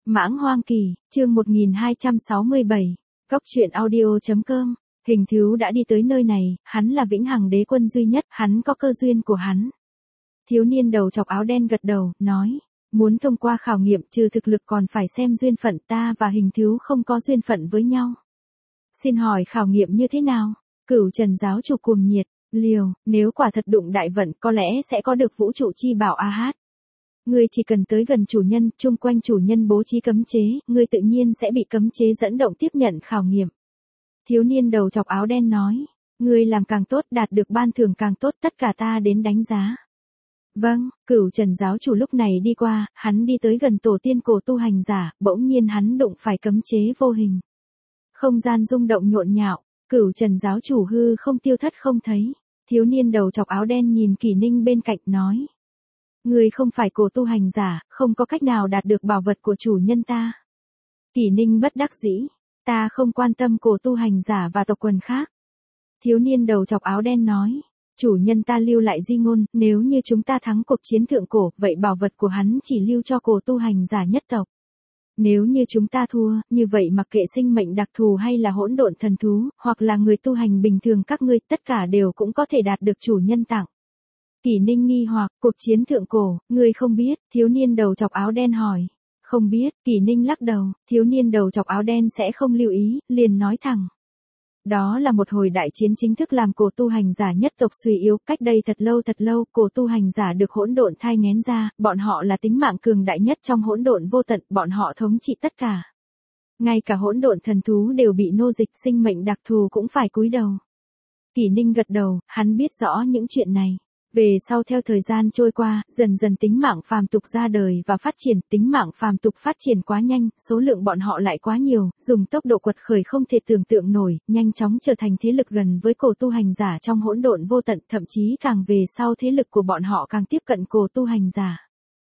Mãng Hoang Kỳ, chương 1267, Cốc truyện audio.com, Hình Thứu đã đi tới nơi này, hắn là vĩnh hằng đế quân duy nhất, hắn có cơ duyên của hắn. Thiếu niên đầu chọc áo đen gật đầu, nói, muốn thông qua khảo nghiệm trừ thực lực còn phải xem duyên phận, ta và Hình Thứu không có duyên phận với nhau. Xin hỏi khảo nghiệm như thế nào? Cửu Trần giáo chủ cuồng nhiệt, liều, nếu quả thật đụng đại vận có lẽ sẽ có được vũ trụ chi bảo a hát. Ngươi chỉ cần tới gần chủ nhân, chung quanh chủ nhân bố trí cấm chế, ngươi tự nhiên sẽ bị cấm chế dẫn động tiếp nhận khảo nghiệm. Thiếu niên đầu chọc áo đen nói, ngươi làm càng tốt đạt được ban thưởng càng tốt, tất cả ta đến đánh giá. Vâng, Cửu Trần giáo chủ lúc này đi qua, hắn đi tới gần tổ tiên cổ tu hành giả, bỗng nhiên hắn đụng phải cấm chế vô hình. Không gian rung động nhộn nhạo, Cửu Trần giáo chủ hư không tiêu thất không thấy. Thiếu niên đầu chọc áo đen nhìn Kỷ Ninh bên cạnh nói. Ngươi không phải cổ tu hành giả, không có cách nào đạt được bảo vật của chủ nhân ta. Kỷ Ninh bất đắc dĩ, ta không quan tâm cổ tu hành giả và tộc quần khác. Thiếu niên đầu chọc áo đen nói, chủ nhân ta lưu lại di ngôn, nếu như chúng ta thắng cuộc chiến thượng cổ, vậy bảo vật của hắn chỉ lưu cho cổ tu hành giả nhất tộc. Nếu như chúng ta thua, như vậy mặc kệ sinh mệnh đặc thù hay là hỗn độn thần thú, hoặc là người tu hành bình thường các ngươi, tất cả đều cũng có thể đạt được chủ nhân tặng. Kỷ Ninh nghi hoặc, cuộc chiến thượng cổ, ngươi không biết, thiếu niên đầu chọc áo đen hỏi. Không biết, Kỷ Ninh lắc đầu, thiếu niên đầu chọc áo đen sẽ không lưu ý, liền nói thẳng. Đó là một hồi đại chiến chính thức làm cổ tu hành giả nhất tộc suy yếu, cách đây thật lâu, cổ tu hành giả được hỗn độn thai nghén ra, bọn họ là tính mạng cường đại nhất trong hỗn độn vô tận, bọn họ thống trị tất cả. Ngay cả hỗn độn thần thú đều bị nô dịch, sinh mệnh đặc thù cũng phải cúi đầu. Kỷ Ninh gật đầu, hắn biết rõ những chuyện này. Về sau theo thời gian trôi qua, dần dần tính mạng phàm tục ra đời và phát triển, tính mạng phàm tục phát triển quá nhanh, số lượng bọn họ lại quá nhiều, dùng tốc độ quật khởi không thể tưởng tượng nổi, nhanh chóng trở thành thế lực gần với cổ tu hành giả trong hỗn độn vô tận, thậm chí càng về sau thế lực của bọn họ càng tiếp cận cổ tu hành giả.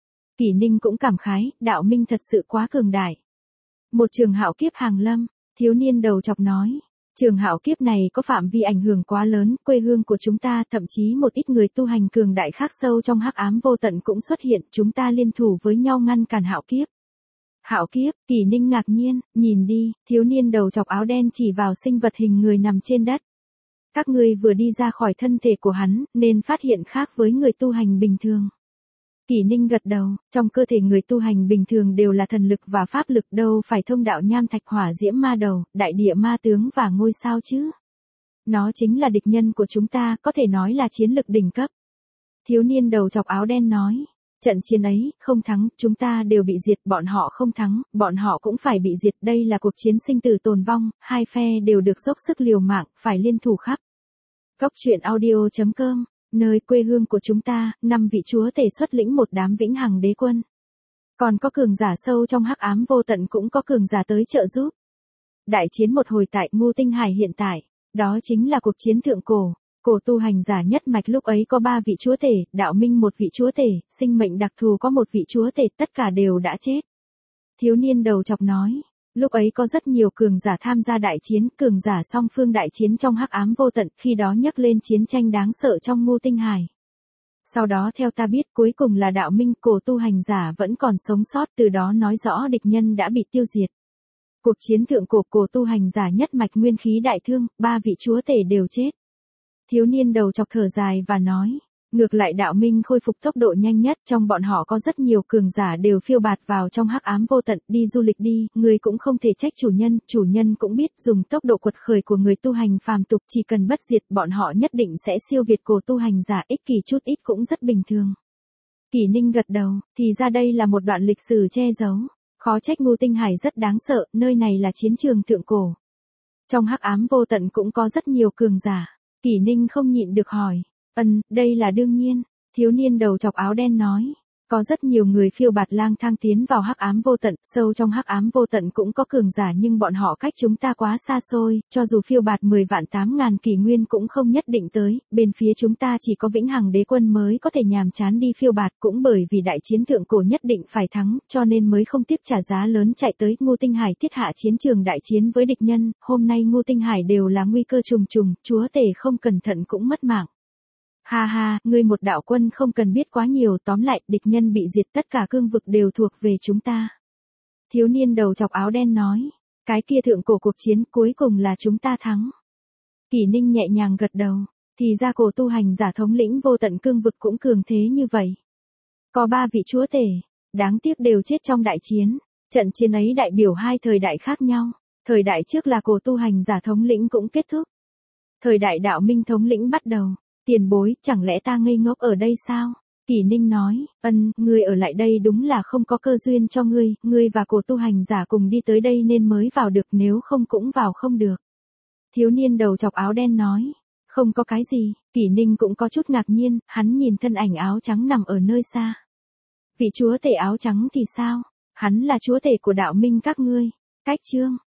Kỷ Ninh cũng cảm khái, đạo minh thật sự quá cường đại. Một trường hạo kiếp hàng lâm, thiếu niên đầu chọc nói. Trường hạo kiếp này có phạm vi ảnh hưởng quá lớn, quê hương của chúng ta, thậm chí một ít người tu hành cường đại khác sâu trong hắc ám vô tận cũng xuất hiện, chúng ta liên thủ với nhau ngăn cản hạo kiếp. Hạo kiếp, Kỷ Ninh ngạc nhiên, nhìn đi, thiếu niên đầu chọc áo đen chỉ vào sinh vật hình người nằm trên đất. Các ngươi vừa đi ra khỏi thân thể của hắn, nên phát hiện khác với người tu hành bình thường. Kỷ Ninh gật đầu, trong cơ thể người tu hành bình thường đều là thần lực và pháp lực, đâu phải thông đạo nham thạch hỏa diễm ma đầu, đại địa ma tướng và ngôi sao chứ. Nó chính là địch nhân của chúng ta, có thể nói là chiến lực đỉnh cấp. Thiếu niên đầu chọc áo đen nói, trận chiến ấy, không thắng, chúng ta đều bị diệt, bọn họ không thắng, bọn họ cũng phải bị diệt, đây là cuộc chiến sinh tử tồn vong, hai phe đều được dốc sức liều mạng, phải liên thủ khắp. Cốc truyện audio.com, nơi quê hương của chúng ta, 5 vị chúa tể xuất lĩnh một đám vĩnh hằng đế quân. Còn có cường giả sâu trong hắc ám vô tận, cũng có cường giả tới trợ giúp. Đại chiến một hồi tại Ngưu Tinh Hải hiện tại, đó chính là cuộc chiến thượng cổ. Cổ tu hành giả nhất mạch lúc ấy có 3 vị chúa tể, đạo minh một vị chúa tể, sinh mệnh đặc thù có một vị chúa tể, tất cả đều đã chết. Thiếu niên đầu chọc nói, lúc ấy có rất nhiều cường giả tham gia đại chiến, cường giả song phương đại chiến trong hắc ám vô tận, khi đó nhắc lên chiến tranh đáng sợ trong Ngưu Tinh Hải. Sau đó theo ta biết cuối cùng là đạo minh, cổ tu hành giả vẫn còn sống sót, từ đó nói rõ địch nhân đã bị tiêu diệt. Cuộc chiến thượng cổ, cổ tu hành giả nhất mạch nguyên khí đại thương, 3 vị chúa tể đều chết. Thiếu niên đầu chọc thở dài và nói, ngược lại đạo minh khôi phục tốc độ nhanh nhất, trong bọn họ có rất nhiều cường giả đều phiêu bạt vào trong hắc ám vô tận, đi du lịch đi, người cũng không thể trách chủ nhân cũng biết dùng tốc độ quật khởi của người tu hành phàm tục, chỉ cần bất diệt bọn họ nhất định sẽ siêu việt cổ tu hành giả, ích kỷ chút ít cũng rất bình thường. Kỷ Ninh gật đầu, thì ra đây là một đoạn lịch sử che giấu, khó trách Ngưu Tinh Hải rất đáng sợ, nơi này là chiến trường thượng cổ. Trong hắc ám vô tận cũng có rất nhiều cường giả. Kỷ Ninh không nhịn được hỏi. Đây là đương nhiên, thiếu niên đầu chọc áo đen nói. Có rất nhiều người phiêu bạt lang thang tiến vào hắc ám vô tận, sâu trong hắc ám vô tận cũng có cường giả nhưng bọn họ cách chúng ta quá xa xôi, cho dù phiêu bạt 10 vạn 8.000 kỷ nguyên cũng không nhất định tới, bên phía chúng ta chỉ có vĩnh hằng đế quân mới có thể nhàm chán đi phiêu bạt, cũng bởi vì đại chiến thượng cổ nhất định phải thắng, cho nên mới không tiếc trả giá lớn chạy tới Ngưu Tinh Hải thiết hạ chiến trường đại chiến với địch nhân, hôm nay Ngưu Tinh Hải đều là nguy cơ trùng trùng, chúa tể không cẩn thận cũng mất mạng. Ha ha, ngươi một đạo quân không cần biết quá nhiều, tóm lại, địch nhân bị diệt, tất cả cương vực đều thuộc về chúng ta. Thiếu niên đầu chọc áo đen nói. Cái kia thượng cổ cuộc chiến cuối cùng là chúng ta thắng. Kỷ Ninh nhẹ nhàng gật đầu. Thì ra cổ tu hành giả thống lĩnh vô tận cương vực cũng cường thế như vậy. Có 3 vị chúa tể, đáng tiếc đều chết trong đại chiến. Trận chiến ấy đại biểu 2 thời đại khác nhau. Thời đại trước là cổ tu hành giả thống lĩnh cũng kết thúc. Thời đại đạo minh thống lĩnh bắt đầu. Tiền bối, chẳng lẽ ta ngây ngốc ở đây sao? Kỷ Ninh nói, ngươi ở lại đây đúng là không có cơ duyên cho ngươi và cổ tu hành giả cùng đi tới đây nên mới vào được, nếu không cũng vào không được. Thiếu niên đầu chọc áo đen nói, không có cái gì. Kỷ Ninh cũng có chút ngạc nhiên, hắn nhìn thân ảnh áo trắng nằm ở nơi xa. Vị chúa tể áo trắng thì sao? Hắn là chúa tể của đạo minh các ngươi. Cách chương